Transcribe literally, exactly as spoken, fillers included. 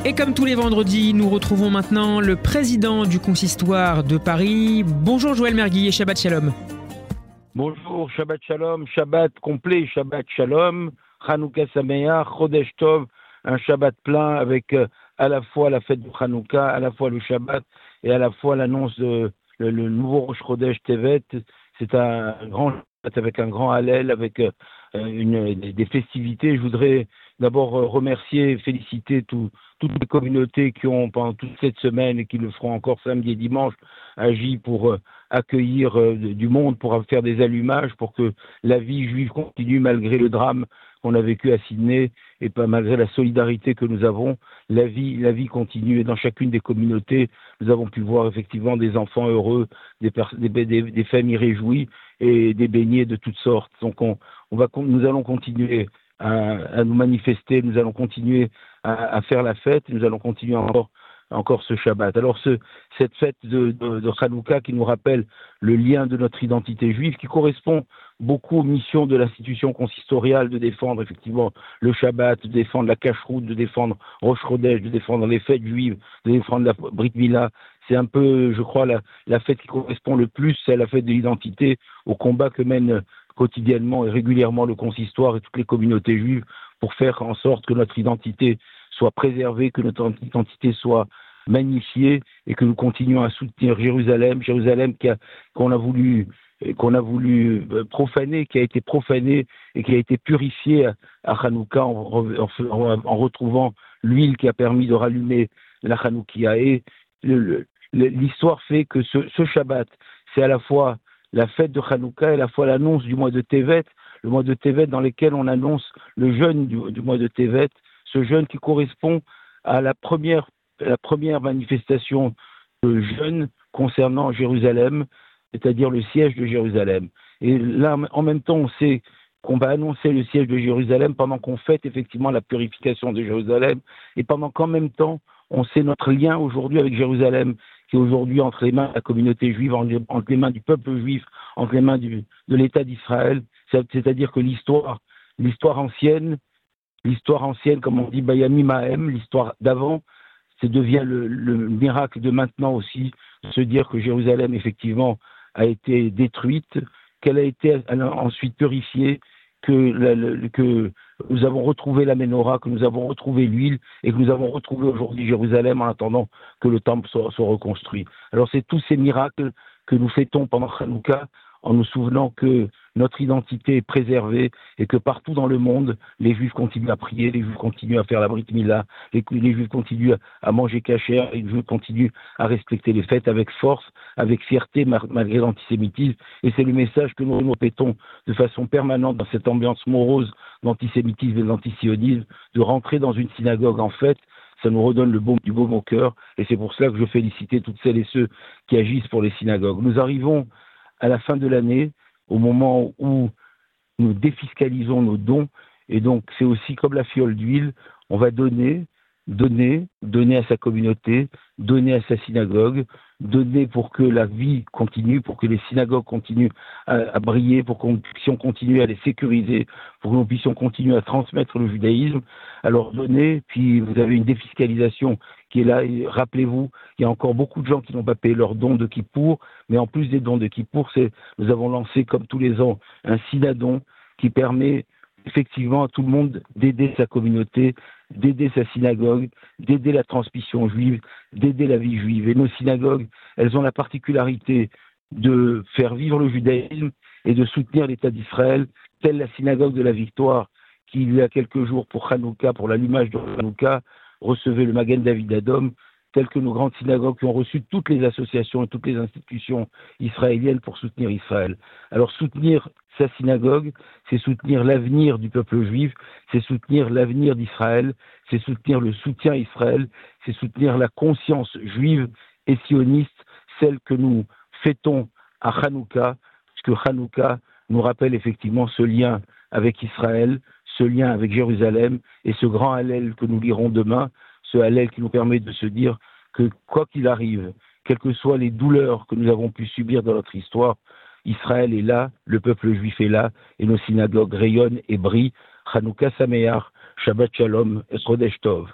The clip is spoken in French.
Et comme tous les vendredis, nous retrouvons maintenant le président du consistoire de Paris. Bonjour Joël Mergui et Shabbat Shalom. Bonjour, Shabbat Shalom, Shabbat complet, Shabbat Shalom, Hanouka Sameach, Chodesh Tov, un Shabbat plein avec euh, à la fois la fête de Hanouka, à la fois le Shabbat et à la fois l'annonce de le, le nouveau Rosh Chodesh Tevet. C'est un grand Shabbat avec un grand Hallel, avec euh, une, des, des festivités. Je voudrais d'abord remercier et féliciter tout, toutes les communautés qui ont, pendant toute cette semaine et qui le feront encore samedi et dimanche, agi pour euh, accueillir euh, du monde, pour faire des allumages, pour que la vie juive continue malgré le drame qu'on a vécu à Sydney et pas malgré la solidarité que nous avons. La vie, la vie continue et dans chacune des communautés, nous avons pu voir effectivement des enfants heureux, des, des, des, des familles réjouies et des beignets de toutes sortes. Donc on, on va, nous allons continuer à, à nous manifester, nous allons continuer à, à faire la fête, nous allons continuer encore encore ce Shabbat. Alors ce, cette fête de, de, de Hanouka qui nous rappelle le lien de notre identité juive, qui correspond beaucoup aux missions de l'institution consistoriale de défendre effectivement le Shabbat, de défendre la cacheroute, de défendre Rosh Chodesh, de défendre les fêtes juives, de défendre la Brit Mila. C'est un peu, je crois, la, la fête qui correspond le plus, c'est la fête de l'identité, au combat que mène quotidiennement et régulièrement le consistoire et toutes les communautés juives pour faire en sorte que notre identité soit préservée, que notre identité soit magnifiée et que nous continuions à soutenir Jérusalem, Jérusalem qui a, qu'on a voulu qu'on a voulu profaner, qui a été profanée et qui a été purifiée à Hanouka en, en, en retrouvant l'huile qui a permis de rallumer la Hanoukia. Et le, le, l'histoire fait que ce, ce Shabbat, c'est à la fois la fête de Hanouka et à la fois l'annonce du mois de Tevet, le mois de Tevet dans lequel on annonce le jeûne du, du mois de Tevet, ce jeûne qui correspond à la première, la première manifestation de jeûne concernant Jérusalem, c'est-à-dire le siège de Jérusalem. Et là, en même temps, on sait qu'on va annoncer le siège de Jérusalem pendant qu'on fête effectivement la purification de Jérusalem, et pendant qu'en même temps, on sait notre lien aujourd'hui avec Jérusalem, qui est aujourd'hui entre les mains de la communauté juive, entre les mains du peuple juif, entre les mains du, de l'État d'Israël. C'est-à-dire que l'histoire, l'histoire ancienne, l'histoire ancienne, comme on dit, Bayami Mahem, l'histoire d'avant, ça devient le, le miracle de maintenant aussi, de se dire que Jérusalem, effectivement, a été détruite, qu'elle a été ensuite purifiée, que, la, le, que nous avons retrouvé la menorah, que nous avons retrouvé l'huile, et que nous avons retrouvé aujourd'hui Jérusalem en attendant que le temple soit, soit reconstruit. Alors c'est tous ces miracles que nous fêtons pendant Hanouka, en nous souvenant que notre identité est préservée et que partout dans le monde, les Juifs continuent à prier, les Juifs continuent à faire la Brit Mila, les, les Juifs continuent à manger kasher, les Juifs continuent à respecter les fêtes avec force, avec fierté malgré l'antisémitisme. Et c'est le message que nous répétons de façon permanente dans cette ambiance morose d'antisémitisme et d'antisionisme, de rentrer dans une synagogue en fête. Ça nous redonne le baume du baume au cœur et c'est pour cela que je félicite toutes celles et ceux qui agissent pour les synagogues. Nous arrivons à la fin de l'année, au moment où nous défiscalisons nos dons, et donc c'est aussi comme la fiole d'huile, on va donner, donner, donner à sa communauté, donner à sa synagogue, donner pour que la vie continue, pour que les synagogues continuent à, à briller, pour qu'on puissions continuer à les sécuriser, pour que nous puissions continuer à transmettre le judaïsme. Alors donnez, puis vous avez une défiscalisation qui est là, et rappelez-vous, il y a encore beaucoup de gens qui n'ont pas payé leurs dons de Kippour, mais en plus des dons de Kippour, c'est, nous avons lancé comme tous les ans un synadon qui permet effectivement à tout le monde d'aider sa communauté, d'aider sa synagogue, d'aider la transmission juive, d'aider la vie juive. Et nos synagogues, elles ont la particularité de faire vivre le judaïsme et de soutenir l'État d'Israël, telle la synagogue de la Victoire, qui il y a quelques jours pour Hanouka, pour l'allumage de Hanouka, recevait le Magen David Adom, telles que nos grandes synagogues qui ont reçu toutes les associations et toutes les institutions israéliennes pour soutenir Israël. Alors soutenir sa synagogue, c'est soutenir l'avenir du peuple juif, c'est soutenir l'avenir d'Israël, c'est soutenir le soutien à Israël, c'est soutenir la conscience juive et sioniste, celle que nous fêtons à Hanouka, puisque Hanouka nous rappelle effectivement ce lien avec Israël, ce lien avec Jérusalem et ce grand Hallel que nous lirons demain, ce Hallel qui nous permet de se dire que quoi qu'il arrive, quelles que soient les douleurs que nous avons pu subir dans notre histoire, Israël est là, le peuple juif est là, et nos synagogues rayonnent et brillent. Hanouka Sameach, Shabbat Shalom, Chodesh Tov.